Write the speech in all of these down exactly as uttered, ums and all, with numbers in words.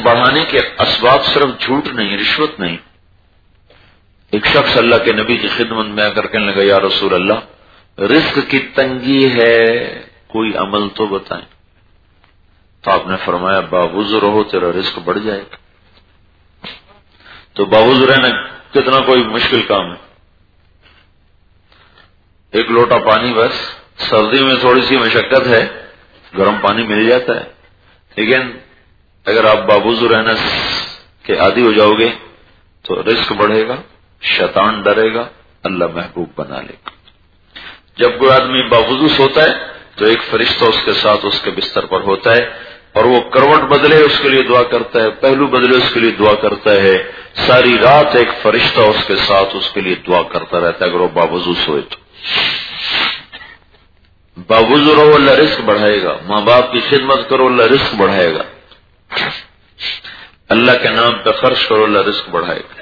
بڑھانے کے اسباب صرف جھوٹ نہیں، رشوت نہیں. ایک شخص اللہ کے نبی کی خدمت میں آ کر کہنے لگا یا رسول اللہ رزق کی تنگی ہے، کوئی عمل تو بتائیں. تو آپ نے فرمایا باوضو رہو تیرا رزق بڑھ جائے گا. تو باوضو رہنا کتنا کوئی مشکل کام ہے، ایک لوٹا پانی بس. سردی میں تھوڑی سی مشقت ہے، گرم پانی مل جاتا ہے، لیکن اگر آپ باوضو رہنا کے عادی ہو جاؤ گے تو رزق بڑھے گا، شیطان ڈرے گا، اللہ محبوب بنا لے گا. جب کوئی آدمی باوضو سوتا ہے تو ایک فرشتہ اس کے ساتھ اس کے بستر پر ہوتا ہے اور وہ کروٹ بدلے اس کے لیے دعا کرتا ہے، پہلو بدلے اس کے لیے دعا کرتا ہے. ساری رات ایک فرشتہ اس کے ساتھ اس کے لیے دعا کرتا رہتا ہے اگر وہ باوضو سوئے تو. باوضو رہو اللہ رزق بڑھائے گا، ماں باپ کی خدمت کرو اللہ رزق بڑھائے گا، اللہ کے نام پہ خرچ کرو اللہ رزق بڑھائے گا.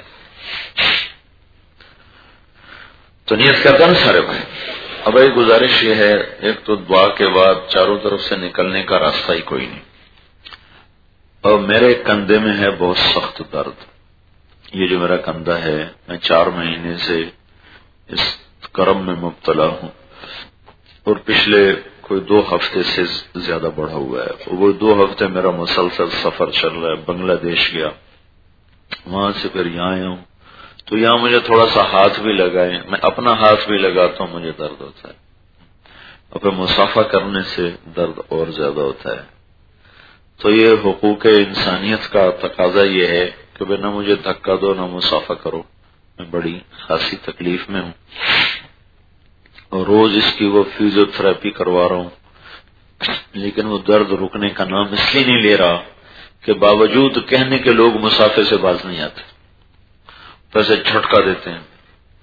تو نیت کرتا نا سارے بھائی. اب ایک گزارش یہ ہے، ایک تو دعا کے بعد چاروں طرف سے نکلنے کا راستہ ہی کوئی نہیں، اور میرے کندھے میں ہے بہت سخت درد. یہ جو میرا کندھا ہے میں چار مہینے سے اس کرم میں مبتلا ہوں اور پچھلے کوئی دو ہفتے سے زیادہ بڑھا ہوا ہے. وہ دو ہفتے میرا مسلسل سفر چل رہا ہے. بنگلہ دیش گیا، وہاں سے پھر یہاں آیا ہوں، تو یہاں مجھے تھوڑا سا ہاتھ بھی لگائے، میں اپنا ہاتھ بھی لگاتا ہوں مجھے درد ہوتا ہے، اور پھر مسافہ کرنے سے درد اور زیادہ ہوتا ہے. تو یہ حقوق انسانیت کا تقاضا یہ ہے کہ نہ مجھے دھکا دو نہ مسافہ کرو. میں بڑی خاصی تکلیف میں ہوں اور روز اس کی وہ فیزیو تھراپی کروا رہا ہوں، لیکن وہ درد رکنے کا نام اس لیے نہیں لے رہا کہ باوجود کہنے کے لوگ مسافے سے باز نہیں آتے، پیسے جھٹکا دیتے ہیں.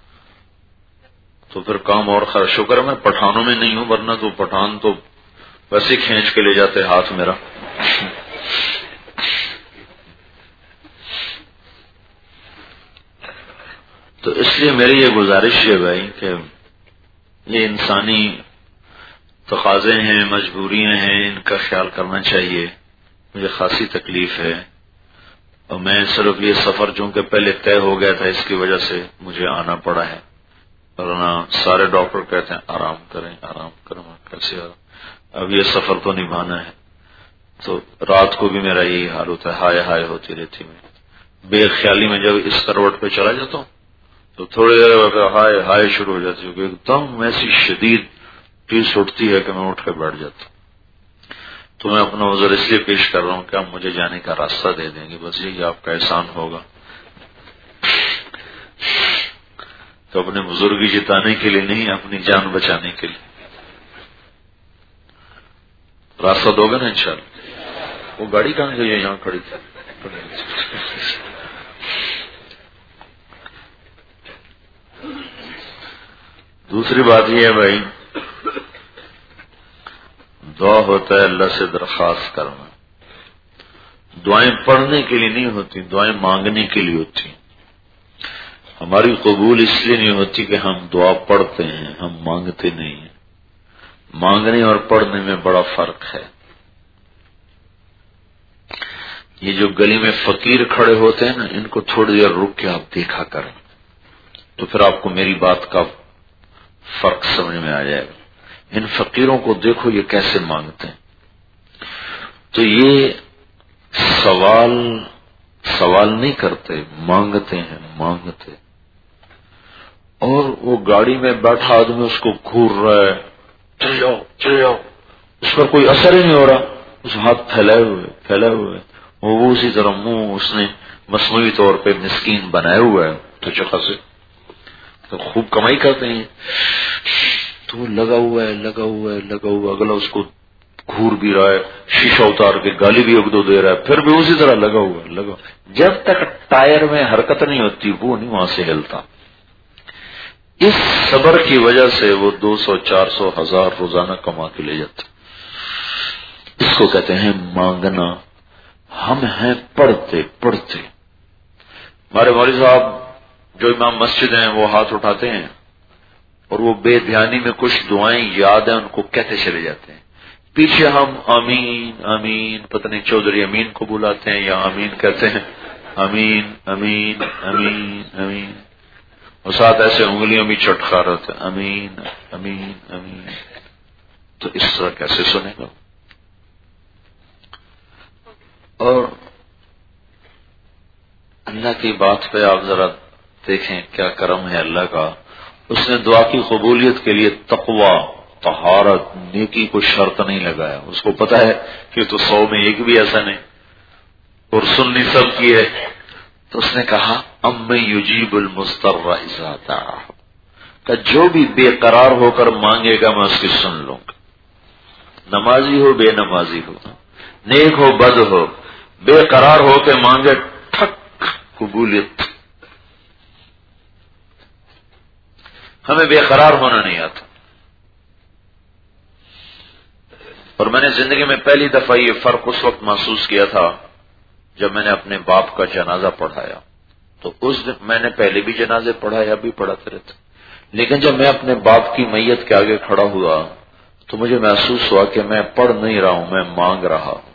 تو پھر کام اور خراب. شکر ہے میں پٹھانوں میں نہیں ہوں، ورنہ تو پٹھان تو ویسے کھینچ کے لے جاتے ہاتھ میرا. تو اس لیے میری یہ گزارش ہے بھائی کہ یہ انسانی تقاضے ہیں، مجبوریاں ہیں، ان کا خیال کرنا چاہیے. مجھے خاصی تکلیف ہے اور میں صرف یہ سفر چونکہ پہلے طے ہو گیا تھا اس کی وجہ سے مجھے آنا پڑا ہے، ورنہ سارے ڈاکٹر کہتے ہیں آرام کریں آرام کریں. کیسے آرام؟ اب یہ سفر تو نبھانا ہے. تو رات کو بھی میرا یہی حال ہوتا ہے، ہائے ہائے ہوتی رہتی. میں بے خیالی میں جب اس کروٹ پہ چلا جاتا ہوں تو تھوڑی دیر ہائے ہائے شروع ہو جاتی ہے، ایک دم ایسی شدید پیس اٹھتی ہے کہ میں اٹھ کے بیٹھ جاتا ہوں. تو میں اپنا عذر اس لیے پیش کر رہا ہوں کہ آپ مجھے جانے کا راستہ دے دیں گے، بس یہی آپ کا احسان ہوگا. تو اپنے بزرگی جتانے کے لیے نہیں، اپنی جان بچانے کے لیے راستہ دو گے نا انشاءاللہ. وہ گاڑی کہاں گئی ہے؟ یہاں کھڑی تھی. دوسری بات یہ ہے بھائی، دعا ہوتا ہے اللہ سے درخواست کرنا. دعائیں پڑھنے کے لیے نہیں ہوتی، دعائیں مانگنے کے لیے ہوتی. ہماری قبول اس لیے نہیں ہوتی کہ ہم دعا پڑھتے ہیں، ہم مانگتے نہیں ہیں. مانگنے اور پڑھنے میں بڑا فرق ہے. یہ جو گلی میں فقیر کھڑے ہوتے ہیں نا، ان کو تھوڑی دیر رک کے آپ دیکھا کریں تو پھر آپ کو میری بات کا فرق سمجھ میں آ جائے گا. ان فقیروں کو دیکھو یہ کیسے مانگتے ہیں. تو یہ سوال سوال نہیں کرتے، مانگتے ہیں مانگتے. اور وہ گاڑی میں بیٹھا آدمی اس کو گھور رہا ہے، چلے جاؤ چلے جاؤ، اس پر کوئی اثر ہی نہیں ہو رہا. اس ہاتھ پھیلائے ہوئے پھیلائے ہوئے وہ اسی طرح منہ اس نے مصنوعی طور پہ مسکین بنائے ہوا ہے. تو چکا سے تو خوب کمائی کرتے ہیں، تو لگا ہوا ہے لگا ہوا ہے لگا ہوا. اگلا اس کو گھور بھی رہا ہے، شیشہ اتار کے گالی بھی ایک دو دے رہا ہے، پھر بھی اسی طرح لگا ہوا ہے لگا. جب تک ٹائر میں حرکت نہیں ہوتی وہ نہیں وہاں سے ہلتا. اس صبر کی وجہ سے وہ دو سو چار سو ہزار روزانہ کما کے لے جاتے. اس کو کہتے ہیں مانگنا. ہم ہیں پڑھتے پڑھتے. ہمارے مولوی صاحب جو امام مسجد ہیں وہ ہاتھ اٹھاتے ہیں اور وہ بے دھیانی میں کچھ دعائیں یاد ہیں ان کو کہتے چلے جاتے ہیں. پیچھے ہم آمین آمین، پتہ نہیں چودھری امین کو بلاتے ہیں یا آمین کہتے ہیں، امین امین امین امین، اور ساتھ ایسے انگلیاں بھی چٹکا رہے تھے، امین امین امین. تو اس طرح کیسے سنے گا؟ اور اللہ کی بات پہ آپ ذرا دیکھیں کیا کرم ہے اللہ کا. اس نے دعا کی قبولیت کے لیے تقوی، طہارت، نیکی کو شرط نہیں لگایا. اس کو پتا ہے کہ تو سو میں ایک بھی ایسا نہیں اور سننی سب کی ہے. تو اس نے کہا ام یجیب المضطر اذا دعا، کہ جو بھی بے قرار ہو کر مانگے گا میں اس کی سن لوں گا. نمازی ہو بے نمازی ہو، نیک ہو بد ہو، بے قرار ہو کے مانگے ٹھک قبولیت. ہمیں بے قرار ہونا نہیں آتا. اور میں نے زندگی میں پہلی دفعہ یہ فرق اس وقت محسوس کیا تھا جب میں نے اپنے باپ کا جنازہ پڑھایا. تو اس دن میں نے پہلے بھی جنازے پڑھایا، بھی پڑھاتے رہتے، لیکن جب میں اپنے باپ کی میت کے آگے کھڑا ہوا تو مجھے محسوس ہوا کہ میں پڑھ نہیں رہا ہوں، میں مانگ رہا ہوں.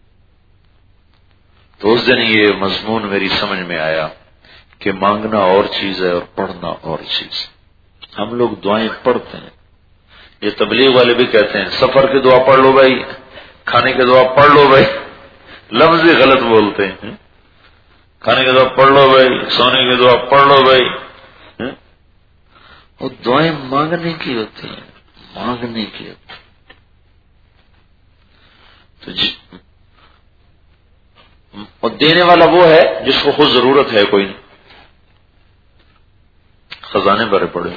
تو اس دن یہ مضمون میری سمجھ میں آیا کہ مانگنا اور چیز ہے اور پڑھنا اور چیز ہے. ہم لوگ دعائیں پڑھتے ہیں، یہ تبلیغ والے بھی کہتے ہیں سفر کی دعا پڑھ لو بھائی، کھانے کی دعا پڑھ لو بھائی، لفظ ہی غلط بولتے ہیں. کھانے کی دعا پڑھ لو بھائی، سونے کی دعا پڑھ لو بھائی. اور دعائیں مانگنے کی ہوتی ہیں، مانگنے کی ہوتی ہیں. تو جی اور دینے والا وہ ہے جس کو خود ضرورت ہے، کوئی نہیں. خزانے بھرے پڑے.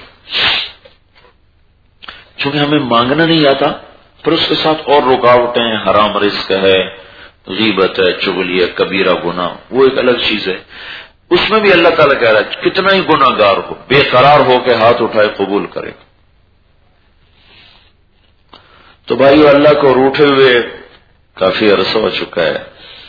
چونکہ ہمیں مانگنا نہیں آتا، پھر اس کے ساتھ اور رکاوٹیں، حرام رزق ہے، غیبت ہے، چغلی ہے، کبیرہ گناہ، وہ ایک الگ چیز ہے. اس میں بھی اللہ تعالیٰ کہہ رہا ہے کتنا ہی گناہ گار ہو، بے قرار ہو کے ہاتھ اٹھائے قبول کرے. تو بھائیو اللہ کو روٹھے ہوئے کافی عرصہ ہو چکا ہے.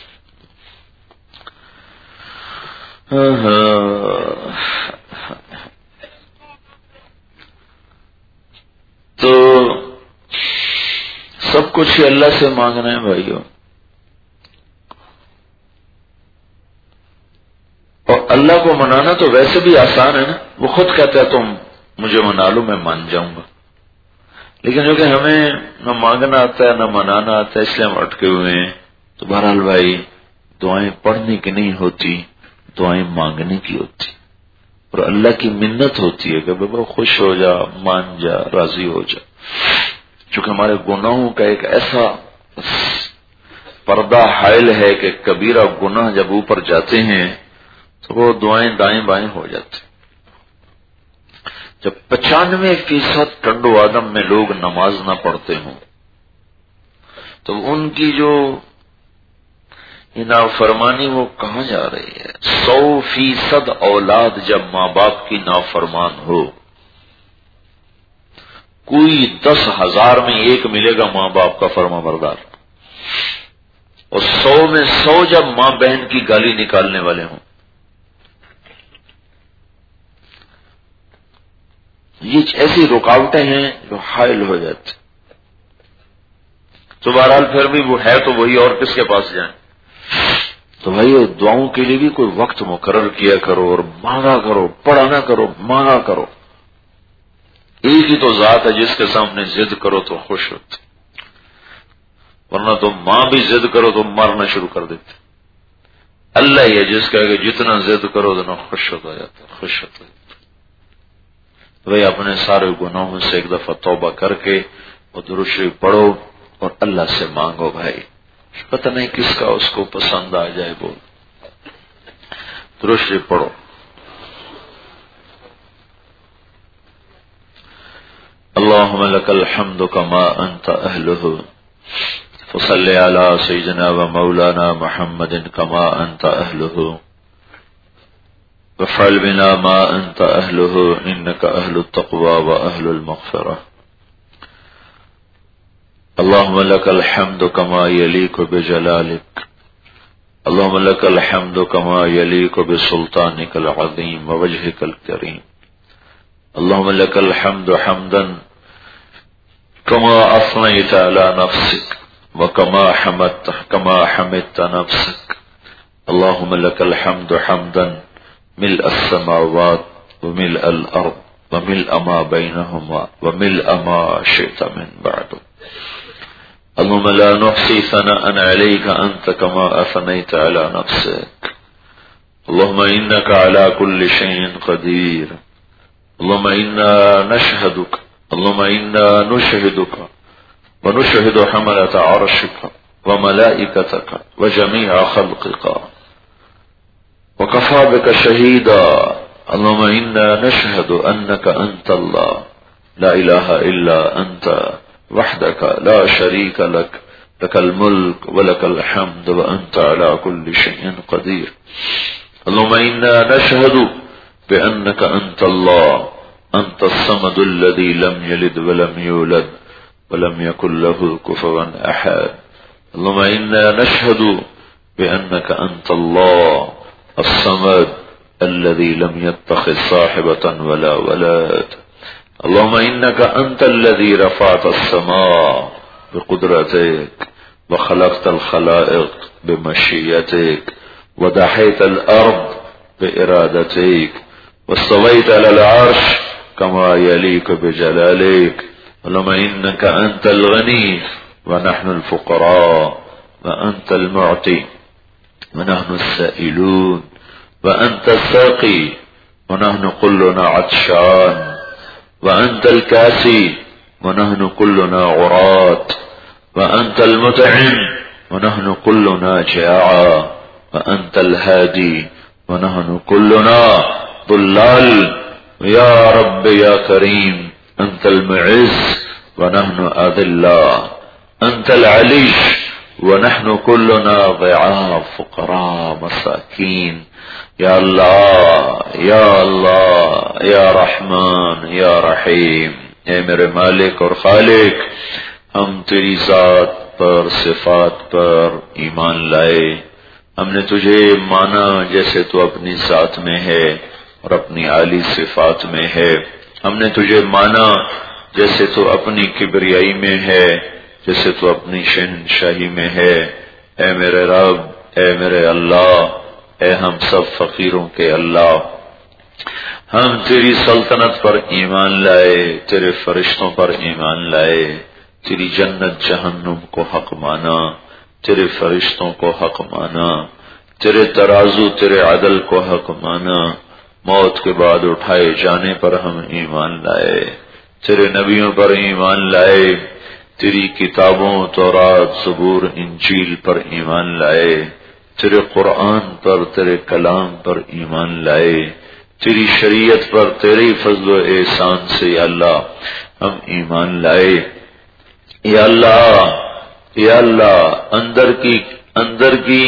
تو سب کچھ ہی اللہ سے مانگنا ہے بھائیو. اور اللہ کو منانا تو ویسے بھی آسان ہے نا، وہ خود کہتا ہے تم مجھے منا لو میں مان جاؤں گا. لیکن جو کہ ہمیں نہ مانگنا آتا ہے نہ منانا آتا ہے، اس لیے ہم اٹکے ہوئے ہیں. تو بہرحال بھائی دعائیں پڑھنے کی نہیں ہوتی، دعائیں مانگنے کی ہوتی. اور اللہ کی منت ہوتی ہے کہ بابا خوش ہو جا، مان جا، راضی ہو جا. چونکہ ہمارے گناہوں کا ایک ایسا پردہ حائل ہے کہ کبیرہ گناہ جب اوپر جاتے ہیں تو وہ دعائیں دائیں بائیں ہو جاتی. جب پچانوے فیصد ٹنڈو آدم میں لوگ نماز نہ پڑھتے ہوں تو ان کی جو نافرمانی وہ کہاں جا رہی ہے؟ سو فیصد اولاد جب ماں باپ کی نافرمان ہو، کوئی دس ہزار میں ایک ملے گا ماں باپ کا فرما بردار، اور سو میں سو جب ماں بہن کی گالی نکالنے والے ہوں. یہ ایسی رکاوٹیں ہیں جو حائل ہو جاتی. تو بہرحال پھر بھی وہ ہے تو وہی، اور کس کے پاس جائیں. تو بھائی دعاؤں کے لیے بھی کوئی وقت مقرر کیا کرو اور مانگا کرو، پڑھا نہ کرو، مانگا کرو. ایک ہی تو ذات ہے جس کے سامنے ضد کرو تو خوش ہوتے، ورنہ تو ماں بھی ضد کرو تو مارنا شروع کر دیتے. اللہ ہی ہے جس کا کہ جتنا ضد کرو اتنا خوش ہوتا جاتا، خوش ہوتا جاتا. بھائی اپنے سارے گناہوں سے ایک دفعہ توبہ کر کے اور درود شریف پڑھو اور اللہ سے مانگو. بھائی پتہ نہیں کس کا اس کو پسند آ جائے. بول درود شریف پڑھو. اللهم لك الحمد كما أنت أهله فصل على سيدنا ومولانا محمد كما أنت أهله وفعل بنا ما أنت أهله إنك أهل التقوى وأهل المغفرة. اللهم لك الحمد كما يليق بجلالك، اللهم لك الحمد كما يليق بسلطانك العظيم ووجهك الكريم. اللهم لك الحمد حمدا كما أثنيت على نفسك وكما حمدت كما حمدت نفسك. اللهم لك الحمد حمدا ملء السماوات وملء الأرض وملء ما بينهما وملء ما شئت من بعد. اللهم لا نحصي ثناء عليك أنت كما أثنيت على نفسك. اللهم إنك على كل شيء قدير. اللهم إنا نشهدك اللهم إنا نشهدك ونشهد حملة عرشك وملائكتك وجميع خلقك وكفى بك شهيدا. اللهم إنا نشهد أنك أنت الله لا إله إلا أنت وحدك لا شريك لك لك الملك ولك الحمد وأنت على كل شيء قدير. اللهم إنا نشهد بأنك أنت الله أنت الصمد الذي لم يلد ولم يولد ولم يكن له كفوا أحد. اللهم إنا نشهد بأنك أنت الله الصمد الذي لم يتخذ صاحبة ولا ولد. اللهم إنك أنت الذي رفعت السماء بقدرتك وخلقت الخلائق بمشيئتك ودحيت الأرض بإرادتك واستويت على العرش كما يليق بجلالك. اللهم إنك أنت الغني ونحن الفقراء وأنت المعطي ونحن السائلون وأنت الساقي ونحن كلنا عطشان وأنت الكاسي ونحن كلنا عراة وأنت المطعم ونحن كلنا جائع وأنت الهادي ونحن كلنا ضلال. يا رب يا كريم أنت المعز ونحن أذلاء أنت العلي ونحن كلنا ضعاف فقراء مساكين. یا اللہ یا اللہ یا رحمان یا رحیم. اے میرے مالک اور خالق، ہم تیری ذات پر صفات پر ایمان لائے. ہم نے تجھے مانا جیسے تو اپنی ذات میں ہے اور اپنی اعلی صفات میں ہے. ہم نے تجھے مانا جیسے تو اپنی کبریائی میں ہے، جیسے تو اپنی شہنشاہی میں ہے. اے میرے رب، اے میرے اللہ، اے ہم سب فقیروں کے اللہ، ہم تیری سلطنت پر ایمان لائے، تیرے فرشتوں پر ایمان لائے، تیری جنت جہنم کو حق مانا، تیرے فرشتوں کو حق مانا، تیرے ترازو تیرے عدل کو حق مانا. موت کے بعد اٹھائے جانے پر ہم ایمان لائے، تیرے نبیوں پر ایمان لائے، تیری کتابوں تورات زبور انجیل پر ایمان لائے، تیرے قرآن پر تیرے کلام پر ایمان لائے، تیری شریعت پر تیرے فضل و احسان سے یا اللہ ہم ایمان لائے. یا اللہ یا اللہ اندر کی اندر کی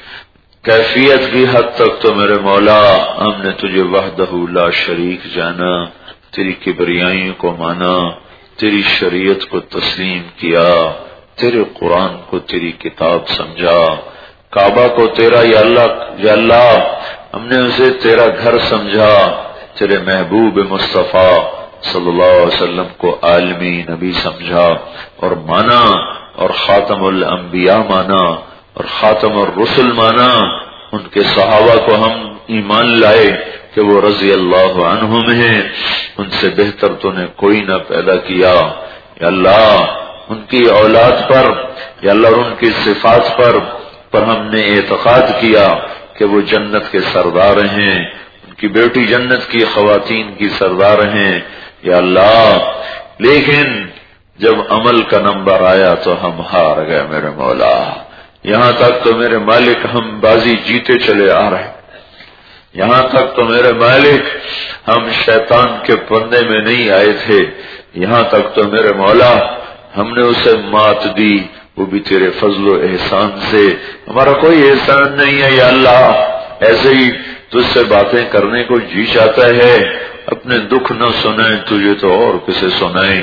کیفیت کی حد تک تو میرے مولا ہم نے تجھے وحدہ لا شریک جانا، تیری کبریائی کو مانا، تیری شریعت کو تسلیم کیا، تیرے قرآن کو تیری کتاب سمجھا، کعبہ کو تیرا یا اللہ یا اللہ ہم نے اسے تیرا گھر سمجھا، تیرے محبوب مصطفیٰ صلی اللہ علیہ وسلم کو عالمی نبی سمجھا اور مانا، اور خاتم الانبیاء مانا اور خاتم الرسل مانا. ان کے صحابہ کو ہم ایمان لائے کہ وہ رضی اللہ عنہم ہیں، ان سے بہتر تو نے کوئی نہ پیدا کیا. یا اللہ ان کی اولاد پر یا اللہ ان کی صفات پر پر ہم نے اعتقاد کیا کہ وہ جنت کے سردار ہیں، ان کی بیٹی جنت کی خواتین کی سردار ہیں. یا اللہ لیکن جب عمل کا نمبر آیا تو ہم ہار گئے میرے مولا. یہاں تک تو میرے مالک ہم بازی جیتے چلے آ رہے، یہاں تک تو میرے مالک ہم شیطان کے پردے میں نہیں آئے تھے، یہاں تک تو میرے مولا ہم نے اسے مات دی، وہ بھی تیرے فضل و احسان سے. ہمارا کوئی احسان نہیں ہے یا اللہ، ایسے ہی تجھ سے باتیں کرنے کو جی چاہتا ہے، اپنے دکھ نہ سنائیں تجھے تو اور کسے سنائیں.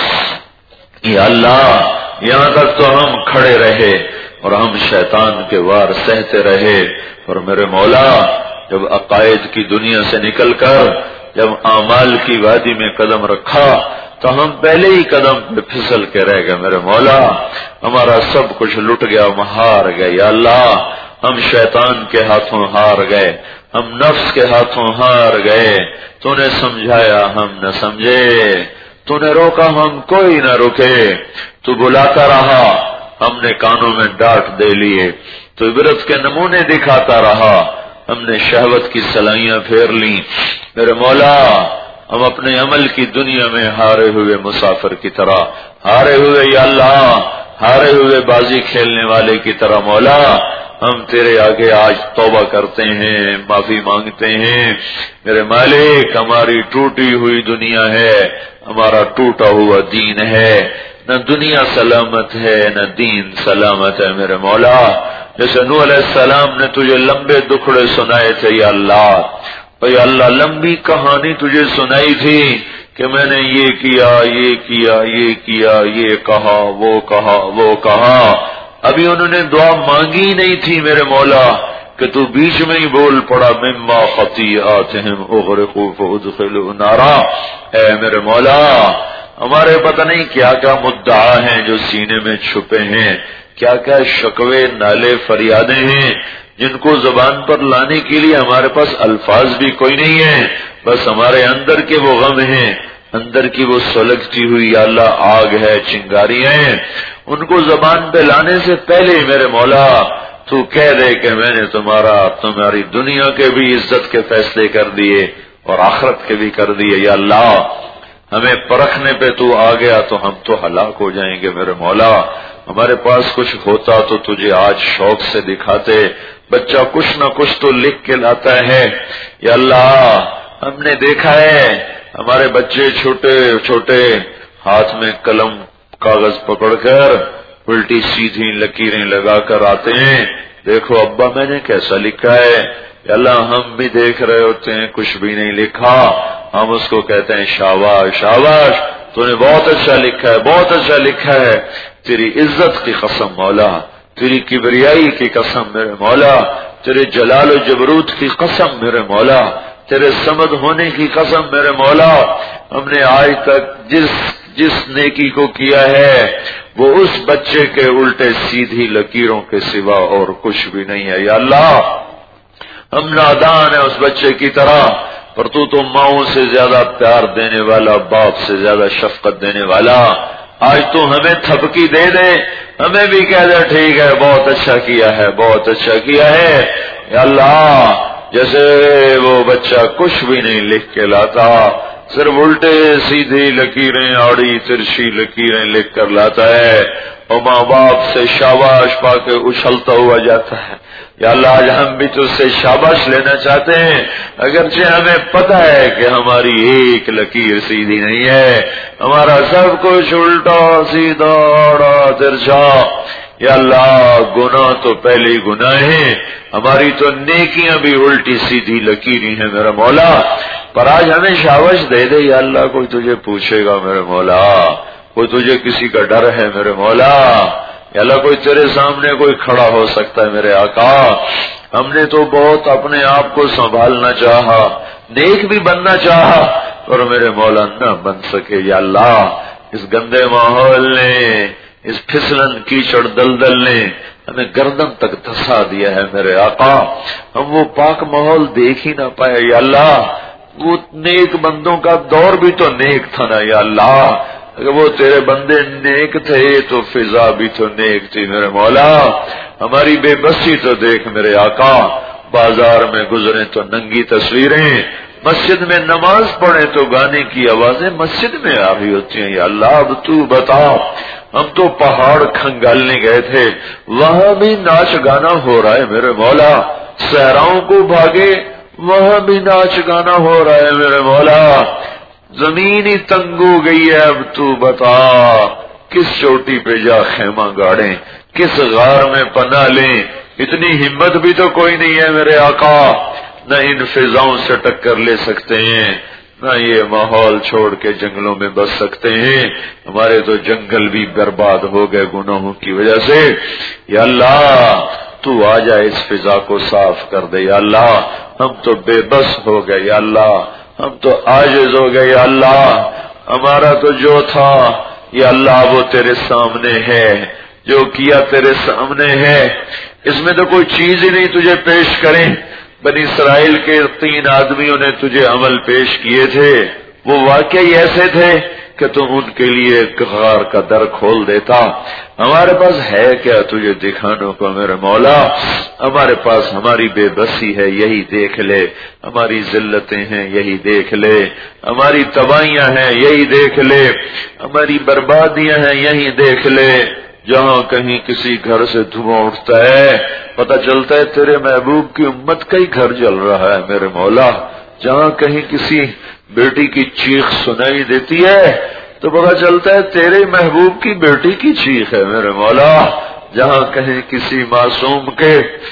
یا اللہ یہاں تک تو ہم کھڑے رہے اور ہم شیطان کے وار سہتے رہے، اور میرے مولا جب عقائد کی دنیا سے نکل کر جب اعمال کی وادی میں قدم رکھا تو ہم پہلے ہی قدم پہ پھسل کے رہ گئے میرے مولا، ہمارا سب کچھ لٹ گیا، ہم ہار گئے یا اللہ، ہم شیطان کے ہاتھوں ہار گئے، ہم نفس کے ہاتھوں ہار گئے، تو نے سمجھایا ہم نہ سمجھے، تو نے روکا ہم کوئی نہ رکے، تو بلاتا رہا ہم نے کانوں میں ڈانٹ دے لیے، تو عبرت کے نمونے دکھاتا رہا ہم نے شہوت کی سلائیاں پھیر لی میرے مولا، ہم اپنے عمل کی دنیا میں ہارے ہوئے مسافر کی طرح، ہارے ہوئے یا اللہ، ہارے ہوئے بازی کھیلنے والے کی طرح مولا ہم تیرے آگے آج توبہ کرتے ہیں، معافی مانگتے ہیں میرے مالک، ہماری ٹوٹی ہوئی دنیا ہے، ہمارا ٹوٹا ہوا دین ہے، نہ دنیا سلامت ہے نہ دین سلامت ہے میرے مولا، جیسے نوح علیہ السلام نے تجھے لمبے دکھڑے سنائے تھے یا اللہ، یا اللہ لمبی کہانی تجھے سنائی تھی کہ میں نے یہ کیا یہ کیا یہ کیا یہ کہا وہ کہا وہ کہا، ابھی انہوں نے دعا مانگی نہیں تھی میرے مولا کہ تو بیچ میں ہی بول پڑا مما خطیئاتہم اغرقوا فادخلوا نارا، اے میرے مولا ہمارے پتہ نہیں کیا کیا مدعا ہیں جو سینے میں چھپے ہیں، کیا کیا شکوے نالے فریادیں ہیں جن کو زبان پر لانے کے لیے ہمارے پاس الفاظ بھی کوئی نہیں ہے، بس ہمارے اندر کے وہ غم ہیں، اندر کی وہ سلگتی ہوئی یا اللہ آگ ہے، چنگاری ہیں، ان کو زبان پہ لانے سے پہلے میرے مولا تو کہہ دے کہ میں نے تمہارا تمہاری دنیا کے بھی عزت کے فیصلے کر دیے اور آخرت کے بھی کر دیے یا اللہ، ہمیں پرکھنے پہ تو آ گیا تو ہم تو ہلاک ہو جائیں گے میرے مولا، ہمارے پاس کچھ ہوتا تو تجھے آج شوق سے دکھاتے، بچہ کچھ نہ کچھ تو لکھ کے لاتا ہے یا اللہ، ہم نے دیکھا ہے ہمارے بچے چھوٹے چھوٹے ہاتھ میں قلم کاغذ پکڑ کر الٹی سیدھی لکیریں لگا کر آتے ہیں، دیکھو ابا میں نے کیسا لکھا ہے یا اللہ، ہم بھی دیکھ رہے ہوتے ہیں کچھ بھی نہیں لکھا، ہم اس کو کہتے ہیں شاباش شاباش تو نے بہت اچھا لکھا ہے بہت اچھا لکھا ہے، تیری عزت کی قسم مولا، تیری کبریائی کی قسم میرے مولا، تیرے جلال و جبروت کی قسم میرے مولا، تیرے سمد ہونے کی قسم میرے مولا، ہم نے آج تک جس جس نیکی کو کیا ہے وہ اس بچے کے الٹے سیدھی لکیروں کے سوا اور کچھ بھی نہیں ہے یا اللہ، ہم نادان ہیں اس بچے کی طرح، پر تو تو ماؤں سے زیادہ پیار دینے والا، باپ سے زیادہ شفقت دینے والا، آج تو ہمیں تھپکی دے دے، ہمیں بھی کہہ دے ٹھیک ہے بہت اچھا کیا ہے بہت اچھا کیا ہے یا اللہ، جیسے وہ بچہ کچھ بھی نہیں لکھ کے لاتا، صرف الٹے سیدھی لکیریں آڑی ترچھی لکیریں لکھ کر لاتا ہے اور ماں باپ سے شاباش پا کے اچھلتا ہوا جاتا ہے یا اللہ، آج ہم بھی تجھ سے شاباش لینا چاہتے ہیں، اگرچہ ہمیں پتہ ہے کہ ہماری ایک لکیر سیدھی نہیں ہے، ہمارا سب کچھ الٹا سیدھا آڑا ترچھا یا اللہ، گناہ تو پہلے ہی گناہ ہیں، ہماری تو نیکیاں بھی الٹی سیدھی لکیری ہیں میرا مولا، پر آج ہمیں شاباش دے دے یا اللہ، کوئی تجھے پوچھے گا میرے مولا، کوئی تجھے کسی کا ڈر ہے میرے مولا یا اللہ، کوئی تیرے سامنے کوئی کھڑا ہو سکتا ہے میرے آقا، ہم نے تو بہت اپنے آپ کو سنبھالنا چاہا، نیک بھی بننا چاہا، اور میرے مولا نہ بن سکے یا اللہ، اس گندے ماحول نے، اس پھسلن کیچڑ دلدل نے ہمیں گردن تک دھسا دیا ہے میرے آقا، ہم وہ پاک ماحول دیکھ ہی نہ پائے یا اللہ، وہ نیک بندوں کا دور بھی تو نیک تھا نا یا اللہ، اگر وہ تیرے بندے نیک تھے تو فضا بھی تو نیک تھی میرے مولا، ہماری بے بسی تو دیکھ میرے آقا، بازار میں گزرے تو ننگی تصویریں، مسجد میں نماز پڑھے تو گانے کی آوازیں مسجد میں آ رہی ہوتی ہیں یا اللہ، اب تو بتا، ہم تو پہاڑ کھنگالنے گئے تھے وہاں بھی ناچ گانا ہو رہا ہے میرے مولا، صحراؤں کو بھاگے وہاں بھی ناچ گانا ہو رہا ہے میرے مولا، زمین ہی تنگ ہو گئی ہے، اب تو بتا کس چوٹی پہ جا خیمہ گاڑیں، کس غار میں پناہ لیں، اتنی ہمت بھی تو کوئی نہیں ہے میرے آقا، نہ ان فضاؤں سے ٹکر لے سکتے ہیں، نہ یہ ماحول چھوڑ کے جنگلوں میں بس سکتے ہیں، ہمارے تو جنگل بھی برباد ہو گئے گناہوں کی وجہ سے یا اللہ، تو آ جا اس فضا کو صاف کر دے یا اللہ، ہم تو بے بس ہو گئے یا اللہ، ہم تو عاجز ہو گئے یا اللہ، ہمارا تو جو تھا یا اللہ وہ تیرے سامنے ہے، جو کیا تیرے سامنے ہے، اس میں تو کوئی چیز ہی نہیں تجھے پیش کریں۔ بنی اسرائیل کے تین آدمیوں نے تجھے عمل پیش کیے تھے، وہ واقعی ایسے تھے کہ تم ان کے لیے غار کا در کھول دیتا۔ ہمارے پاس ہے کیا تجھے دکھانے کو میرے مولا؟ ہمارے پاس ہماری بے بسی ہے، یہی دیکھ لے، ہماری ذلتیں ہیں یہی دیکھ لے، ہماری تباہیاں ہیں یہی دیکھ لے، ہماری بربادیاں ہیں یہی دیکھ لے۔ جہاں کہیں کسی گھر سے دھواں اٹھتا ہے پتہ چلتا ہے تیرے محبوب کی امت کا ہی گھر جل رہا ہے میرے مولا۔ جہاں کہیں کسی بیٹی کی چیخ سنائی دیتی ہے تو پتہ چلتا ہے تیرے محبوب کی بیٹی کی چیخ ہے میرے مولا۔ جہاں کہیں کسی معصوم کے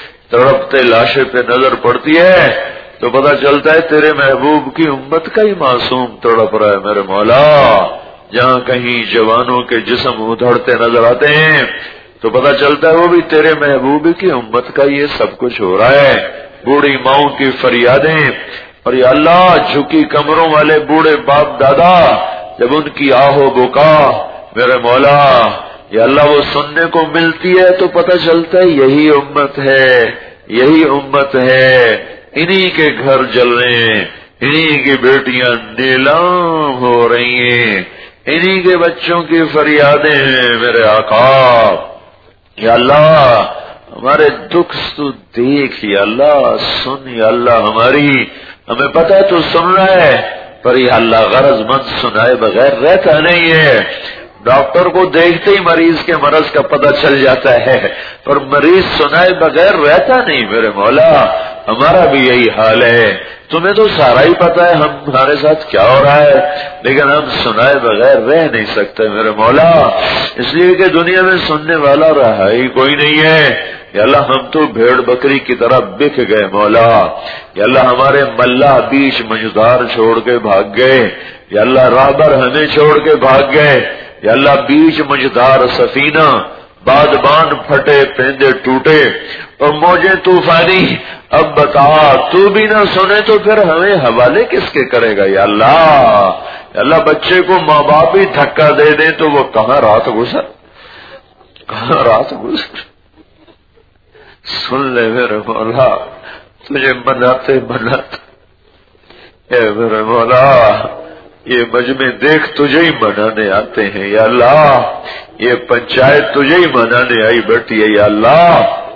تڑپتے لاشے پہ نظر پڑتی ہے تو پتہ چلتا ہے تیرے محبوب کی امت کا ہی معصوم تڑپ رہا ہے میرے مولا۔ جہاں کہیں جوانوں کے جسم ادھڑتے نظر آتے ہیں تو پتہ چلتا ہے وہ بھی تیرے محبوب کی امت کا یہ سب کچھ ہو رہا ہے۔ بوڑھی ماؤں کی فریادیں اور یا اللہ جھکی کمروں والے بوڑھے باپ دادا جب ان کی آہو بکا میرے مولا یا اللہ وہ سننے کو ملتی ہے تو پتہ چلتا ہے یہی امت ہے، یہی امت ہے۔ انہی کے گھر جل رہے ہیں، انہی کی بیٹیاں نیلام ہو رہی ہیں، انہی کے بچوں کی فریادیں ہیں میرے آقا۔ یا اللہ ہمارے دکھ تو دیکھ، یا اللہ سن، یا اللہ ہماری، ہمیں پتہ ہے تو سن رہا ہے پر یا اللہ غرض مند سنائے بغیر رہتا نہیں ہے۔ ڈاکٹر کو دیکھتے ہی مریض کے مرض کا پتہ چل جاتا ہے پر مریض سنائے بغیر رہتا نہیں میرے مولا۔ ہمارا بھی یہی حال ہے، تمہیں تو سارا ہی پتہ ہے ہم ہمارے ساتھ کیا ہو رہا ہے، لیکن ہم سنائے بغیر رہ نہیں سکتے میرے مولا، اس لیے کہ دنیا میں سننے والا رہا ہی کوئی نہیں ہے۔ یا اللہ ہم تو بھیڑ بکری کی طرح بک گئے مولا۔ یا اللہ ہمارے ملا بیچ مجدار چھوڑ کے بھاگ گئے، یا اللہ راہبر ہمیں چھوڑ کے بھاگ گئے، یا اللہ بیچ مجدار سفینہ بادبان پھٹے پیندے ٹوٹے اور موجیں طوفانی۔ اب بتا تو بھی نہ سنے تو پھر ہمیں حوالے کس کے کرے گا یا اللہ؟ یا اللہ بچے کو ماں باپ ہی دھکا دے دیں تو وہ کہاں رات گزر، کہاں رات گزر۔ سن لے میرے مولا، تجھے مناتے مناتے اے میرے مولا یہ مجمع دیکھ تجھے ہی منانے آتے ہیں یا اللہ، یہ پنچایت تجھے ہی منانے آئی بیٹھی ہے یا اللہ،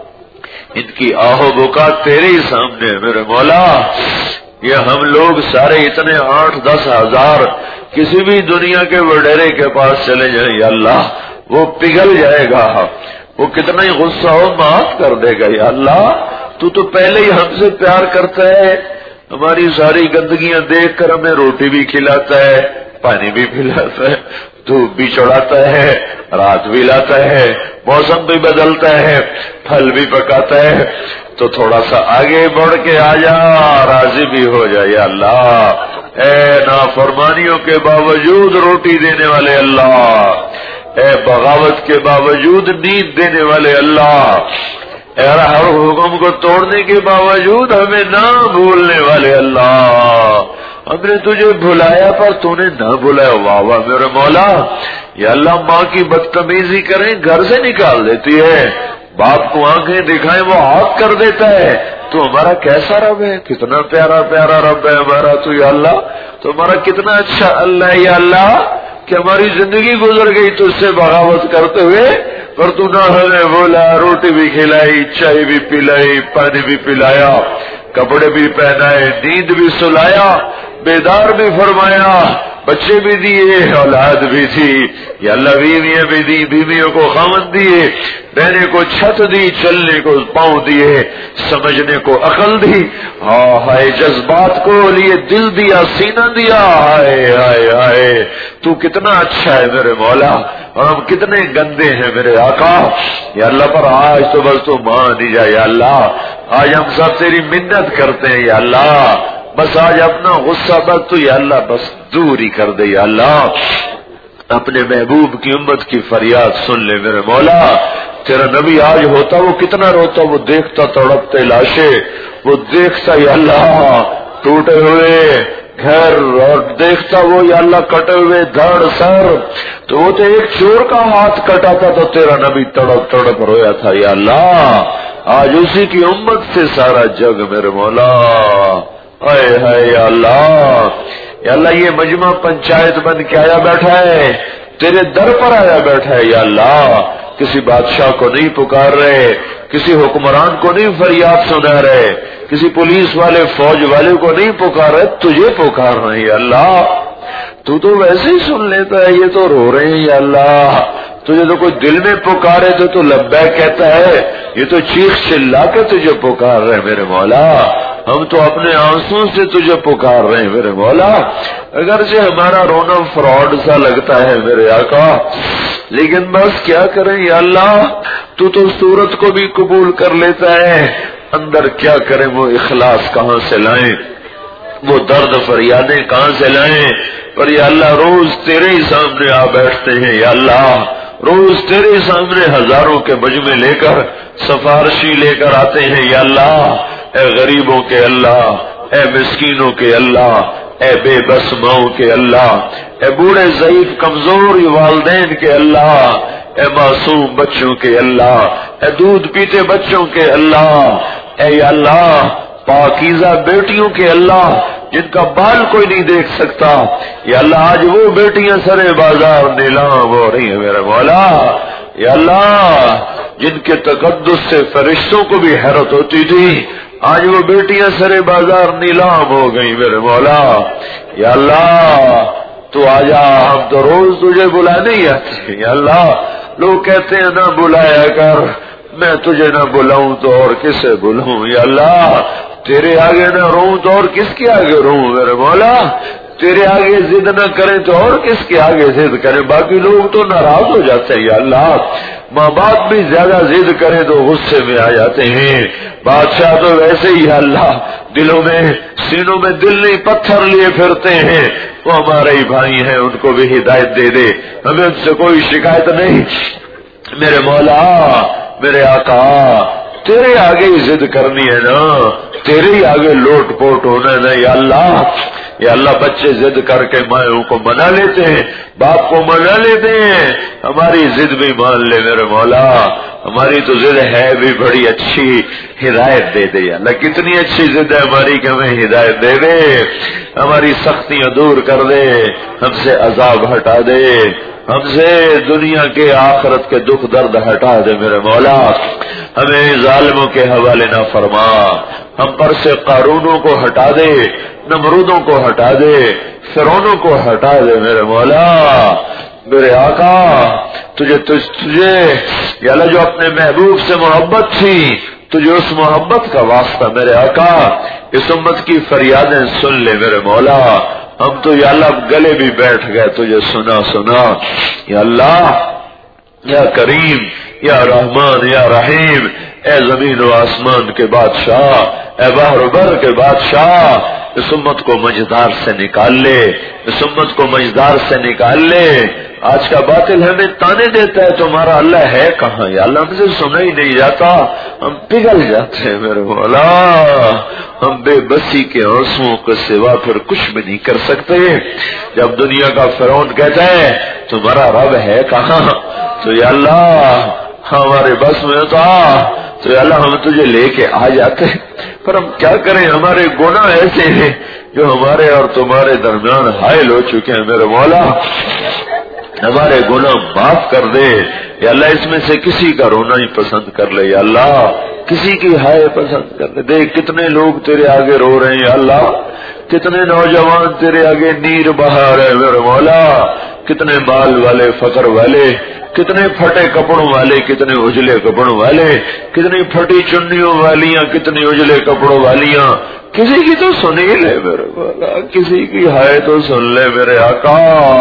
ان کی آہو بکا تیرے ہی سامنے ہے میرے مولا۔ یہ ہم لوگ سارے اتنے آٹھ دس ہزار کسی بھی دنیا کے وڈیرے کے پاس چلے جائیں یا اللہ وہ پگھل جائے گا، وہ کتنا ہی غصہ ہو معاف کر دے گا یا اللہ۔ تو تو پہلے ہی ہم سے پیار کرتا ہے، ہماری ساری گندگیاں دیکھ کر ہمیں روٹی بھی کھلاتا ہے، پانی بھی پلاتا ہے، دھوپ بھی چڑھاتا ہے، رات بھی لاتا ہے، موسم بھی بدلتا ہے، پھل بھی پکاتا ہے۔ تو تھوڑا سا آگے بڑھ کے آ جا، راضی بھی ہو جائے یا اللہ۔ اے نافرمانیوں کے باوجود روٹی دینے والے اللہ، اے بغاوت کے باوجود نیند دینے والے اللہ، اے ہر حکم کو توڑنے کے باوجود ہمیں نہ بھولنے والے اللہ، ہم نے تجھے بھلایا پر تو نے نہ بھلایا، واہ واہ میرے مولا۔ یا اللہ ماں کی بدتمیزی کریں گھر سے نکال دیتی ہے، باپ کو آنکھیں دکھائیں وہ آگ کر دیتا ہے، تو ہمارا کیسا رب ہے، کتنا پیارا پیارا رب ہے ہمارا تو یا اللہ، تو ہمارا کتنا اچھا اللہ ہے یا اللہ کہ ہماری زندگی گزر گئی تو اس سے بغاوت کرتے ہوئے، پر تو نہ ہمیں بولا، روٹی بھی کھلائی، چائے بھی پلائی، پانی بھی پلایا، کپڑے بھی پہنائے، نیند بھی سلایا، بیدار بھی فرمایا، بچے بھی دیے، اولاد بھی تھی یا اللہ، بیویاں بھی دی، بیویوں کو خاوند دیے، رہنے کو چھت دی، چلنے کو پاؤں دیے، سمجھنے کو عقل دی، ہاں ہائے جذبات کو لیے دل دیا، سینہ دیا، ہائے ہائے ہائے تو کتنا اچھا ہے میرے مولا، اور ہم کتنے گندے ہیں میرے آقا یا اللہ۔ پر آج تو بس تو مان ہی جائے یا اللہ، آج ہم سب تیری منت کرتے ہیں یا اللہ، بس آج اپنا غصہ بس تو یا اللہ بس دور ہی کر دے یا اللہ۔ اپنے محبوب کی امت کی فریاد سن لے میرے مولا، تیرا نبی آج ہوتا وہ کتنا روتا، وہ دیکھتا تڑپتے لاشے، وہ دیکھتا یا اللہ ٹوٹے ہوئے گھر اور دیکھتا وہ یا اللہ کٹے ہوئے دھڑ سر، تو وہ تو ایک چور کا ہاتھ کٹا تھا تو تیرا نبی تڑپ تڑپ رویا تھا یا اللہ، آج اسی کی امت سے سارا جگ میرے مولا، اے ہے یا اللہ، یا اللہ یہ مجمع پنچایت بن کے آیا بیٹھا ہے، تیرے در پر آیا بیٹھا ہے یا اللہ، کسی بادشاہ کو نہیں پکار رہے، کسی حکمران کو نہیں فریاد سنا رہے، کسی پولیس والے فوج والے کو نہیں پکار رہے، تجھے پکار رہے ہیں یا اللہ، تو تو ویسے ہی سن لیتا ہے، یہ تو رو رہے ہیں یا اللہ، تجھے تو کوئی دل میں پکارے تو تو لبیک کہتا ہے، یہ تو چیخ چلا کے تجھے پکار رہے ہیں میرے مولا، ہم تو اپنے آنسوں سے تجھے پکار رہے ہیں میرے مولا، اگرچہ ہمارا رونا فراڈ سا لگتا ہے میرے آقا، لیکن بس کیا کریں یا اللہ، تو تو صورت کو بھی قبول کر لیتا ہے، اندر کیا کریں وہ اخلاص کہاں سے لائیں، وہ درد فریادیں کہاں سے لائیں، پر یا اللہ روز تیرے ہی سامنے آ بیٹھتے ہیں یا اللہ، روز تیرے سامنے ہزاروں کے مجمع لے کر سفارشی لے کر آتے ہیں یا اللہ، اے غریبوں کے اللہ، اے مسکینوں کے اللہ، اے بے بس ماؤں کے اللہ، اے بوڑھے ضعیف کمزور والدین کے اللہ، اے معصوم بچوں کے اللہ، اے دودھ پیتے بچوں کے اللہ، اے یا اللہ پاکیزہ بیٹیوں کے اللہ جن کا بال کوئی نہیں دیکھ سکتا یا اللہ، آج وہ بیٹیاں سرے بازار نیلام ہو رہی ہیں میرے مولا یا اللہ، جن کے تقدس سے فرشتوں کو بھی حیرت ہوتی تھی، آج وہ بیٹیاں سرے بازار نیلام ہو گئی میرے مولا یا اللہ، تو آجا، ہم تو روز تجھے بلانے ہی آتے یا اللہ، لوگ کہتے ہیں نہ بلایا کر، میں تجھے نہ بلاؤں تو اور کسے بلاؤں یا اللہ، تیرے آگے نہ روؤں تو اور کس کے آگے روؤں میرے مولا، تیرے آگے ضد نہ کریں تو اور کس کے آگے ضد کریں، باقی لوگ تو ناراض ہو جاتے ہیں یا اللہ، ماں باپ بھی زیادہ ضد کریں تو غصے میں آ جاتے ہیں، بادشاہ تو ویسے ہی اللہ دلوں میں سینوں میں دل نہیں پتھر لیے پھرتے ہیں، وہ ہمارے ہی بھائی ہیں، ان کو بھی ہدایت دے دے، ہمیں ان سے کوئی شکایت نہیں میرے مولا میرے آقا، تیرے آگے ہی ضد کرنی ہے نا، تیرے ہی آگے لوٹ پوٹ ہونا ہے نا یا اللہ، یا اللہ بچے ضد کر کے مائوں کو منا لیتے ہیں، باپ کو منا لیتے ہیں، ہماری ضد بھی مان لے میرے مولا، ہماری تو ضد ہے بھی بڑی اچھی، ہدایت دے دے یا اللہ، کتنی اچھی ضد ہے ہماری کہ ہمیں ہدایت دے دے، ہماری سختیاں دور کر دے، ہم سے عذاب ہٹا دے، ہم سے دنیا کے آخرت کے دکھ درد ہٹا دے میرے مولا، ہمیں ظالموں کے حوالے نہ فرما، ہم پر سے قارونوں کو ہٹا دے، نمرودوں کو ہٹا دے، فرعونوں کو ہٹا دے میرے مولا میرے آقا، تجھے تجھ تجھے یا اللہ جو اپنے محبوب سے محبت تھی، تجھے اس محبت کا واسطہ میرے آقا، اس امت کی فریادیں سن لے میرے مولا، ہم تو یا اللہ گلے بھی بیٹھ گئے تجھے سنا سنا یا اللہ، یا کریم یا رحمان یا رحیم، اے زمین و آسمان کے بادشاہ، اے بحر و بر کے بادشاہ، اس امت کو مجدار سے نکال لے، اس امت کو مجدار سے نکال لے، آج کا باطل ہمیں تانے دیتا ہے تمہارا اللہ ہے کہاں یا اللہ، ہم سے سنا ہی نہیں جاتا، ہم پگھل جاتے ہیں میرے مولا، ہم بے بسی کے آنسوؤں کے سوا پھر کچھ بھی نہیں کر سکتے، جب دنیا کا فرعون کہتا ہے تمہارا رب ہے کہاں، تو یا اللہ ہمارے بس میں ہوتا تو یا اللہ ہم تجھے لے کے آ جاتے، پر ہم کیا کریں، ہمارے گناہ ایسے ہیں جو ہمارے اور تمہارے درمیان حائل ہو چکے ہیں میرے مولا، ہمارے گناہ معاف کر دے یا اللہ، اس میں سے کسی کا رونا ہی پسند کر لے یا اللہ، کسی کی ہائے پسند کر لے، دیکھ کتنے لوگ تیرے آگے رو رہے ہیں یا اللہ، کتنے نوجوان تیرے آگے نیر بہا رہے میرے مولا، کتنے مال والے فقر والے، کتنے پھٹے کپڑوں والے، کتنے اجلے کپڑوں والے، کتنی پھٹی چنیوں والیاں، کتنی اجلے کپڑوں والیاں، کسی کی تو سن ہی لے میرے مولا، کسی کی ہائے تو سن لے میرے آقا،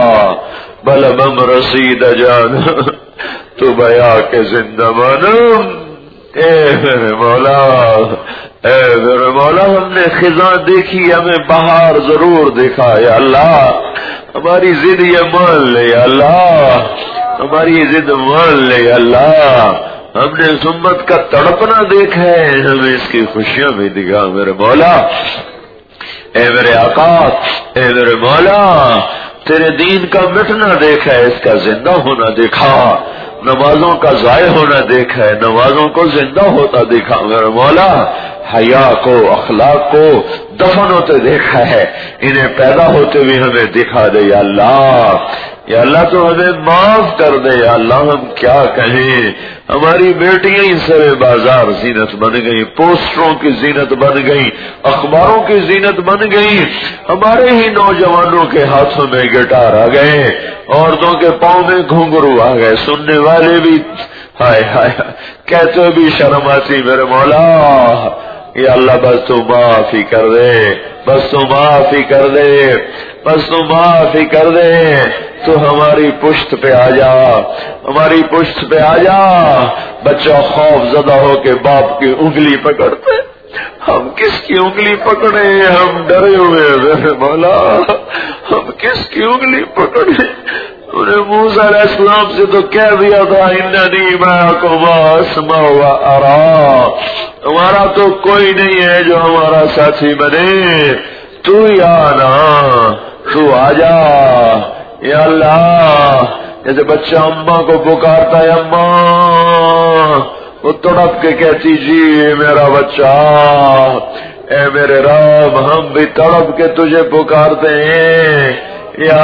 بلبم رسید جان تو بیا کے زندہ مانم، اے میرے مولا، اے میرے مولا، ہم نے خزاں دیکھی، ہمیں بہار ضرور دیکھا یا اللہ، ہماری ضد یہ مان لے یا اللہ، ہماری ضد مان لے یا اللہ، ہم نے اس امت کا تڑپنا دیکھا ہے، ہمیں اس کی خوشیاں بھی دکھا میرے مولا، اے میرے آقا، اے میرے مولا، تیرے دین کا مٹنا دیکھا ہے، اس کا زندہ ہونا دیکھا، نمازوں کا ضائع ہونا دیکھا ہے، نمازوں کو زندہ ہوتا دیکھا میرے مولا، حیا کو، اخلاق کو دفن ہوتے دیکھا ہے، انہیں پیدا ہوتے بھی ہمیں دکھا دے یا اللہ۔ یا اللہ تو ہمیں معاف کر دے یا اللہ، ہم کیا کہیں، ہماری بیٹیاں ہی سر بازار زینت بن گئی، پوسٹروں کی زینت بن گئی، اخباروں کی زینت بن گئی، ہمارے ہی نوجوانوں کے ہاتھوں میں گٹار آ گئے، عورتوں کے پاؤں میں گھنگرو آ گئے، سننے والے بھی ہائے ہائے کہتے بھی شرم آتی میرے مولا۔ یا اللہ بس تو معاف ہی کر دے، بس تو معاف ہی کر دے، بس تو معاف ہی کر دے، تو ہماری پشت پہ آ جا، ہماری پشت پہ آ جا۔ بچہ خوف زدہ ہو کے باپ کی انگلی پکڑتے، ہم کس کی انگلی پکڑے، ہم ڈرے ہوئے میرے مولا، ہم کس کی انگلی پکڑے؟ انہیں موسیٰ علیہ السلام سے تو کہہ دیا تھا اننی معکما اسمع و ارا، ہمارا تو کوئی نہیں ہے جو ہمارا ساتھی بنے، تو ہی آنا، تو آ جا یا اللہ۔ جیسے بچہ اماں کو پکارتا ہے اماں، وہ تڑپ کے کہتی جی میرا بچہ، اے میرے رب ہم بھی تڑپ کے تجھے پکارتے ہیں یا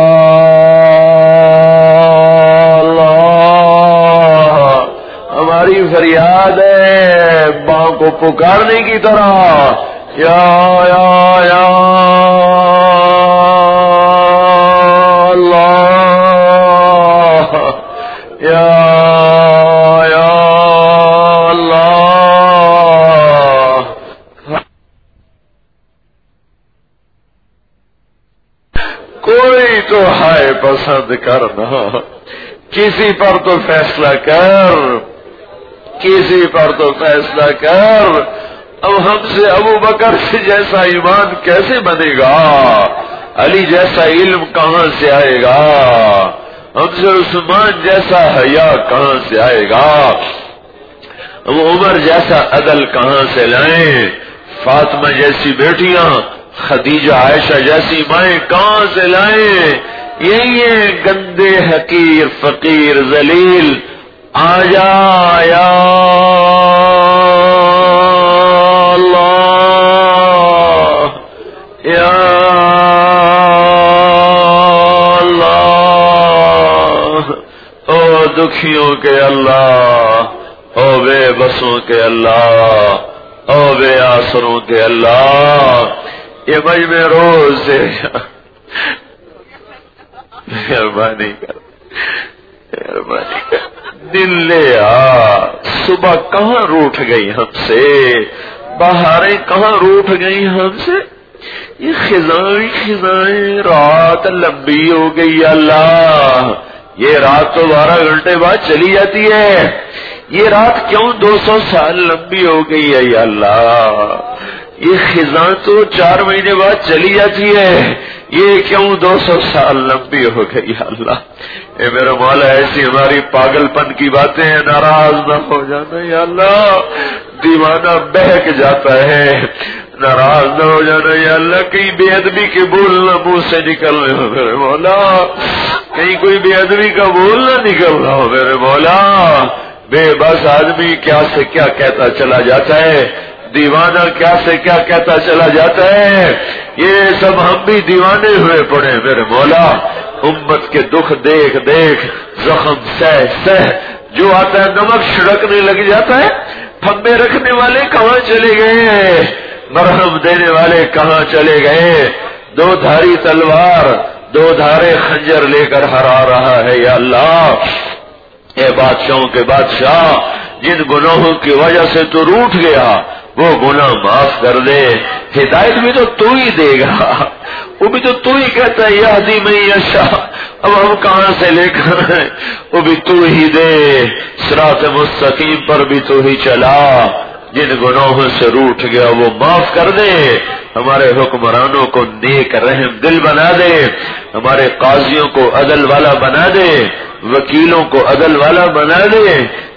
اللہ۔ ہماری فریاد ہے ماں کو پکارنے کی طرح، یا یا یا اللہ، یا یا اللہ۔ کوئی تو ہائے پسند کرنا، کسی پر تو فیصلہ کر، کسی پر تو فیصلہ کر۔ اب ہم سے ابو بکر سے جیسا ایمان کیسے بنے گا، علی جیسا علم کہاں سے آئے گا، ہم سے عثمان جیسا حیا کہاں سے آئے گا، ہم عمر جیسا عدل کہاں سے لائیں، فاطمہ جیسی بیٹیاں، خدیجہ عائشہ جیسی مائیں کہاں سے لائیں؟ یہی ہے گندے حقیر فقیر ذلیل، آ جا یا اللہ، یا اللہ۔ او دکھیوں کے اللہ، او بے بسوں کے اللہ، او بے آسروں کے اللہ، یہ مجمع روز سے مہربانی کر، مہربانی کر، دل لے آ۔ صبح کہاں روٹھ گئی ہم سے، بہاریں کہاں روٹھ گئی ہم سے، یہ خزائیں خزائیں، رات لمبی ہو گئی اللہ، یہ رات تو بارہ گھنٹے بعد چلی جاتی ہے، یہ رات کیوں دو سو سال لمبی ہو گئی ہے یا اللہ، یہ خزاں تو چار مہینے بعد چلی جاتی ہے، یہ کیوں دو سو سال لمبی ہو گئی یا اللہ۔ اے میرا مولا ایسی ہماری پاگل پن کی باتیں ہیں، ناراض نہ ہو جانا یا اللہ، دیوانہ بہک جاتا ہے، ناراض نہ ہو جانا یا اللہ، کہیں بے ادبی کے بول نہ منہ سے نکل رہے ہو میرے مولا، کہیں کوئی بے ادبی کا بول نہ نکل رہا ہو میرے مولا۔ بے بس آدمی کیا سے کیا کہتا چلا جاتا ہے، دیوانہ کیا سے کیا کہتا چلا جاتا ہے، یہ سب ہم بھی دیوانے ہوئے پڑے میرے مولا۔ امت کے دکھ دیکھ دیکھ، زخم سہ سہ، جو آتا ہے نمک چھڑکنے لگ جاتا ہے، پھمبے رکھنے والے کہاں چلے گئے، مرہم دینے والے کہاں چلے گئے، دو دھاری تلوار دو دھارے خنجر لے کر ہرا رہا ہے یا اللہ۔ اے بادشاہوں کے بادشاہ، جن گناہوں کی وجہ سے تو روٹ گیا وہ گناہ معاف کر دے، ہدایت بھی تو تو ہی دے گا، وہ بھی تو تو ہی کہتا ہے یہدی من یشاء، اب ہم کہاں سے لے کر ہیں، وہ بھی تو ہی دے، صراط مستقیم پر بھی تو ہی چلا، جن گناہوں سے روٹ گیا وہ معاف کر دے، ہمارے حکمرانوں کو نیک رحم دل بنا دے، ہمارے قاضیوں کو عدل والا بنا دے، وکیلوں کو عدل والا بنا دے،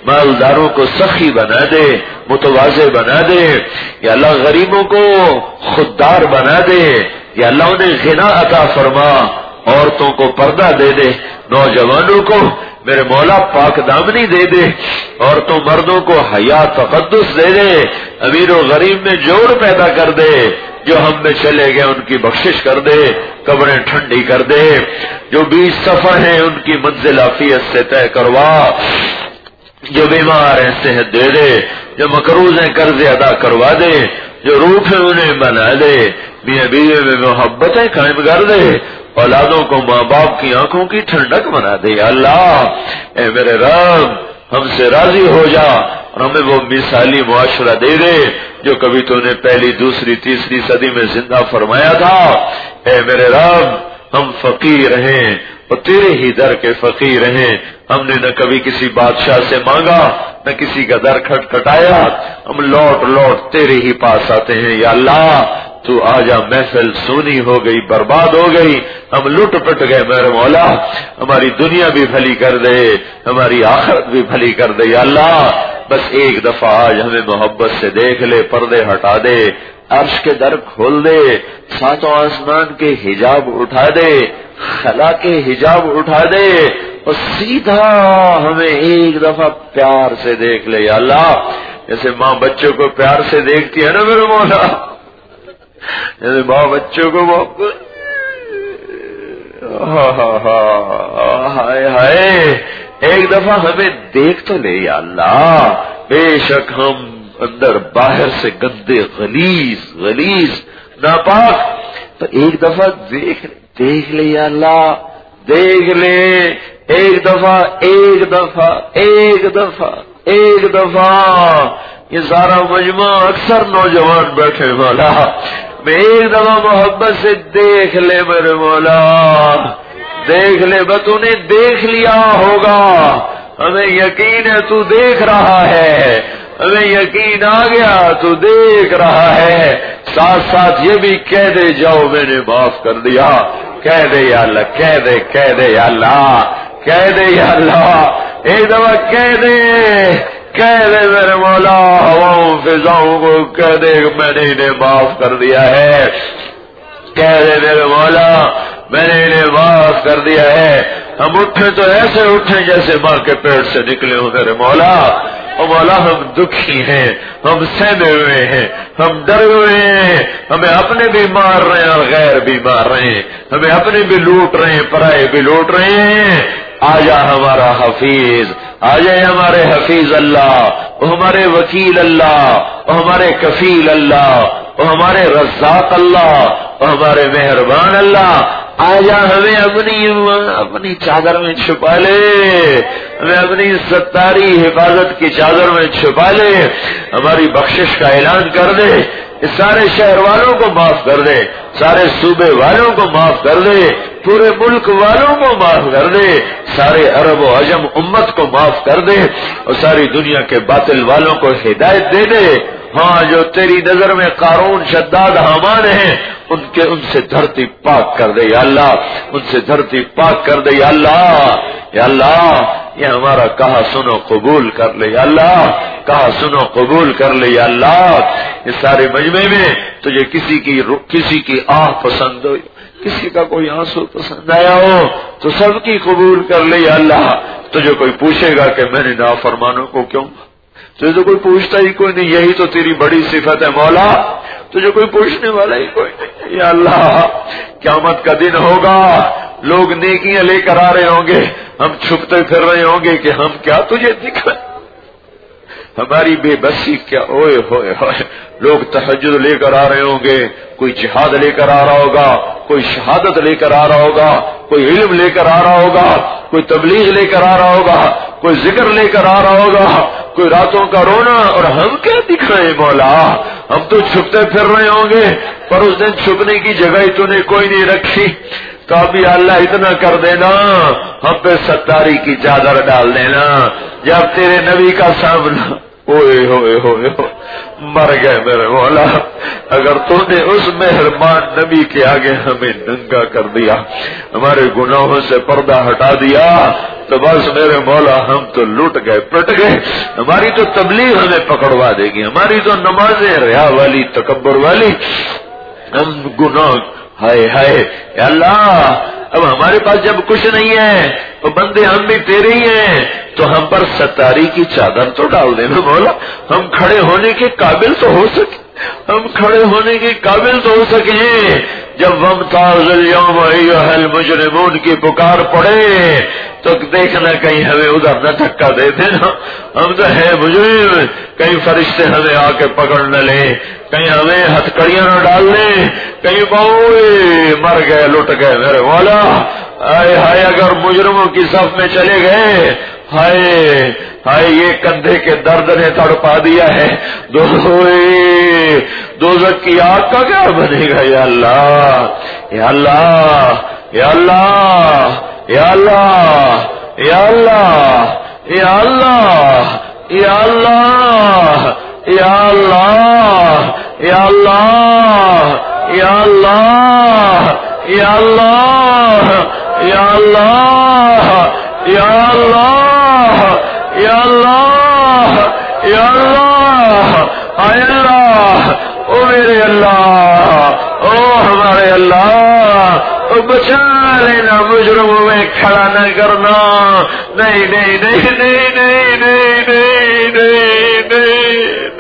مالداروں کو سخی بنا دے، متواضع بنا دے، یا اللہ غریبوں کو خوددار بنا دے، یا اللہ انہیں غنا عطا فرما، عورتوں کو پردہ دے دے، نوجوانوں کو میرے مولا پاک دامنی دے دے، عورتوں مردوں کو حیا تقدس دے دے، امیر و غریب میں جوڑ پیدا کر دے، جو ہم میں چلے گئے ان کی بخشش کر دے، قبریں ٹھنڈی کر دے، جو بیس صفحہ ہیں ان کی منزل عافیت سے طے کروا، جو بیمار ہیں صحت دے دے، جو مقروض ہیں قرض ادا کروا دے، جو روح ہے انہیں بنا دے، میاں بیوی میں محبتیں قائم کر دے، اولادوں کو ماں باپ کی آنکھوں کی ٹھنڈک بنا دے۔ اللہ اے میرے رب ہم سے راضی ہو جا اور ہمیں وہ مثالی معاشرہ دے دے جو کبھی تو نے پہلی دوسری تیسری صدی میں زندہ فرمایا تھا۔ اے میرے رب ہم فقیر ہیں اور تیرے ہی در کے فقیر ہیں، ہم نے نہ کبھی کسی بادشاہ سے مانگا نہ کسی کا در کھٹکھٹایا، ہم لوٹ لوٹ تیرے ہی پاس آتے ہیں۔ یا اللہ تو آجا، محفل سونی ہو گئی، برباد ہو گئی، ہم لٹ پٹ گئے، میرے مولا ہماری دنیا بھی بھلی کر دے، ہماری آخرت بھی بھلی کر دے۔ یا اللہ بس ایک دفعہ آج ہمیں محبت سے دیکھ لے، پردے ہٹا دے، عرش کے در کھول دے، ساتوں آسمان کے حجاب اٹھا دے، خلا کے حجاب اٹھا دے اور سیدھا ہمیں ایک دفعہ پیار سے دیکھ لے۔ یا اللہ جیسے ماں بچوں کو پیار سے دیکھتی ہے نا میرے مولا، جیسے ماں بچوں کو محبت، ہائے ہائے ایک دفعہ ہمیں دیکھ تو لے۔ یا اللہ بے شک ہم اندر باہر سے گندے، غلیظ غلیظ ناپاک، تو ایک دفعہ دیکھ دیکھ لے۔ یا اللہ دیکھ لے، ایک دفعہ ایک دفعہ ایک دفعہ ایک دفعہ یہ سارا مجمع اکثر نوجوان بیٹھے مولا، میں ایک دفعہ محبت سے دیکھ لے میرے مولا، دیکھ لے، بس تو نے دیکھ لیا ہوگا، ہمیں یقین ہے تو دیکھ رہا ہے، ہمیں یقین آ گیا تو دیکھ رہا ہے، ساتھ ساتھ یہ بھی کہہ دے جاؤ میں نے معاف کر دیا، کہہ دے یا اللہ، کہہ دے کہہ دے یا اللہ، کہہ دے یا اللہ، ایک دفعہ کہہ دے کہہ دے میرے مولا، ہواؤں فضاؤں کو کہہ دے میں نے انہیں معاف کر دیا ہے، کہہ دے میرے مولا میں نے انہیں معاف کر دیا ہے۔ ہم اٹھے تو ایسے اٹھے جیسے ماں کے پیٹ سے نکلے ہوں میرے مولا، او مولا ہم دکھی ہیں، ہم سہمے ہوئے ہیں، ہم ڈر ہوئے ہیں، ہمیں اپنے بھی مار رہے ہیں اور غیر بھی مار رہے ہیں، ہمیں اپنے بھی لوٹ رہے ہیں، پرائے بھی لوٹ رہے ہیں۔ آجا ہمارا حفیظ، آجائے ہمارے حفیظ اللہ، وہ ہمارے وکیل اللہ، وہ ہمارے کفیل اللہ، وہ ہمارے رزاق اللہ، وہ ہمارے مہربان اللہ، آجا ہمیں اپنی اپنی چادر میں چھپا لے، ہمیں اپنی ستاری حفاظت کی چادر میں چھپا لے، ہماری بخشش کا اعلان کر دے، اس سارے شہر والوں کو معاف کر دے، سارے صوبے والوں کو معاف کر دے، پورے ملک والوں کو معاف کر دے، سارے عرب و عجم امت کو معاف کر دے اور ساری دنیا کے باطل والوں کو ہدایت دے دے۔ ہاں جو تیری نظر میں قارون، شداد، حامان ہیں ان کے ان سے دھرتی پاک کر دے یا اللہ، ان سے دھرتی پاک کر دے یا اللہ، یا اللہ یہ ہمارا کہا سنو قبول کر لے یا اللہ، کہا سنو قبول کر لے یا اللہ۔ اس سارے مجمع میں تجھے کسی کی کسی کی آہ پسند ہو، کسی کا کوئی آنسو پسند آیا ہو تو سب کی قبول کر لے یا اللہ۔ تجھے کوئی پوچھے گا کہ میں نے نافرمانوں کو کیوں، تجھے تو کوئی پوچھتا ہی کوئی نہیں، یہی تو تیری بڑی صفت ہے مولا، تجھے کوئی پوچھنے والا ہی کوئی نہیں یا اللہ۔ قیامت کا دن ہوگا، لوگ نیکیاں لے کر آ رہے ہوں گے، ہم چھپتے پھر رہے ہوں گے کہ ہم کیا تجھے دکھ رہے، ہماری بے بسی کیا، اوئے ہوئے ہوئے، لوگ تہجد لے کر آ رہے ہوں گے، کوئی جہاد لے کر آ رہا ہوگا، کوئی شہادت لے کر آ رہا ہوگا، کوئی علم لے کر آ رہا ہوگا، کوئی تبلیغ لے کر آ رہا ہوگا، کوئی ذکر لے کر آ رہا ہوگا، کوئی راتوں کا رونا، اور ہم کیا دکھ رہے ہیں مولا، ہم تو چھپتے پھر رہے ہوں گے، پر اس دن چھپنے کی جگہ ہی تو نے کوئی نہیں رکھی، تو ابھی اللہ اتنا کر دینا، ہم پہ ستاری کی چادر ڈال دینا، جب تیرے نبی کا سامنا اوئے ہوئے ہوئے مر گئے میرے مولا، اگر تو نے اس مہربان نبی کے آگے ہمیں ننگا کر دیا، ہمارے گناہوں سے پردہ ہٹا دیا، تو بس میرے مولا ہم تو لوٹ گئے، پٹ گئے۔ ہماری تو تبلیغ ہمیں پکڑوا دے گی، ہماری تو نمازیں ریا والی تکبر والی، ہم گناہ ہائے ہائے یا اللہ، اب ہمارے پاس جب کچھ نہیں ہے تو بندے ہم بھی تیرے ہی ہیں، تو ہم پر ستاری کی چادر تو ڈال دینا مولا، ہم کھڑے ہونے کے قابل تو ہو سکے، ہم کھڑے ہونے کے قابل تو ہو سکیں۔ جب وامتاز اليوم ایھا المجرمون کی پکار پڑے تو دیکھنا کہیں ہمیں ادھر نہ دھکا دے دینا، ہم تو ہے مجرم، کہیں فرشتے ہمیں آ کے پکڑ نہ لیں، کہیں ہمیں ہتھکڑیاں نہ ڈال لیں، کہیں بہوئے مر گئے لٹ گئے میرے مولا، ہائے ہائے اگر مجرموں کی صف میں چلے گئے، ہائے ہائے یہ کندھے کے درد نے تڑپا دیا ہے، دوزخ کی آگ کا کیا بنے گا یا اللہ یا اللہ یا اللہ یا اللہ یا اللہ یا اللہ یا اللہ یا اللہ یا اللہ یا اللہ یا اللہ یا اللہ یا اللہ یا اللہ یا اللہ اے اللہ، او میرے اللہ، او ہمارے اللہ، او بچا لینا، مجرموں میں کھڑا نہ کرنا، نہیں نہیں نہیں نہیں نہیں نہیں نہیں نہیں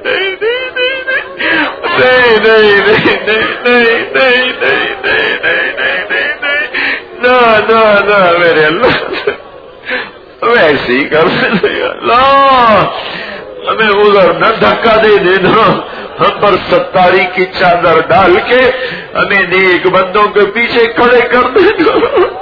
نہ میرے اللہ ویسے ہی کر اللہ، ہمیں ادھر نہ دھکا دے دینا، ہم پر ستاری کی چادر ڈال کے ہمیں نیک بندوں کے پیچھے کھڑے کر دینا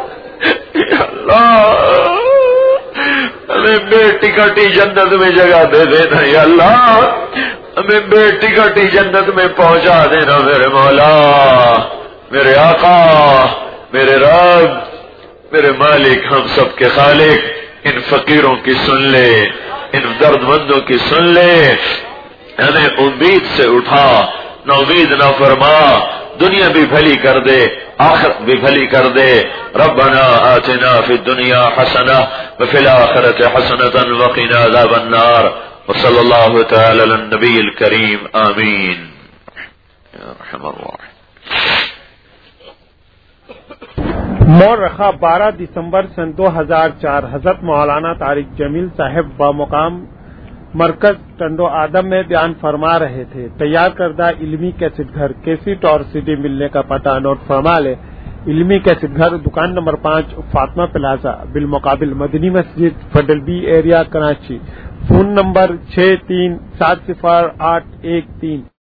اللہ، ہمیں بے ٹکٹی جنت میں جگہ دے دینا یا اللہ، ہمیں بے ٹکٹی جنت میں پہنچا دینا میرے مولا، میرے آقا، میرے رب، میرے مالک، ہم سب کے خالق، ان فقیروں کی سن لے، ان درد مندوں کی سن لے، ہمیں امید سے اٹھا، نہ امید نہ فرما، دنیا بھی بھلی کر دے، آخرت بھی بھلی کر دے، ربنا آتنا فی الدنیا حسنہ وفی الآخرۃ حسنۃ وقنا عذاب النار، وصلی اللہ تعالی علی النبی الکریم، آمین یا رحم اللہ۔ مورخہ بارہ دسمبر سن دو ہزار چار حضرت مولانا طارق جمیل صاحب بمقام مرکز ٹنڈو آدم میں بیان فرما رہے تھے۔ تیار کردہ علمی کیسٹ گھر، کیسٹ اور سی ڈی ملنے کا پتہ نوٹ فرما لے۔ علمی کیسٹ گھر، دکان نمبر پانچ، فاطمہ پلازا، بالمقابل مدنی مسجد، federal B area, Karachi. Phone number چھ تین سات صفر آٹھ ایک تین۔